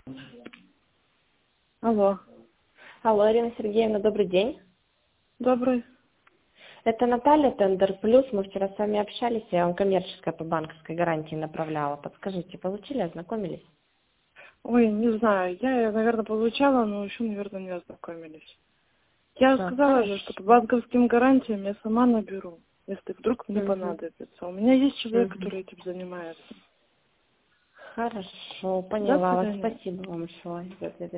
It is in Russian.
Алло. Алло, Ирина Сергеевна, добрый день. Добрый. Это Наталья, Тендер Плюс. Мы вчера с вами общались, я вам коммерческое по банковской гарантии направляла. Подскажите, получили, ознакомились? Ой, не знаю. Я, наверное, получала, но еще, наверное, не ознакомились. Я сказала же, что Хорошо. по банковским гарантиям я сама наберу, если вдруг мне Мгм. понадобится. У меня есть человек, Мгм. который этим занимается. Хорошо, До поняла вас. свидания. Спасибо вам большое за ответ.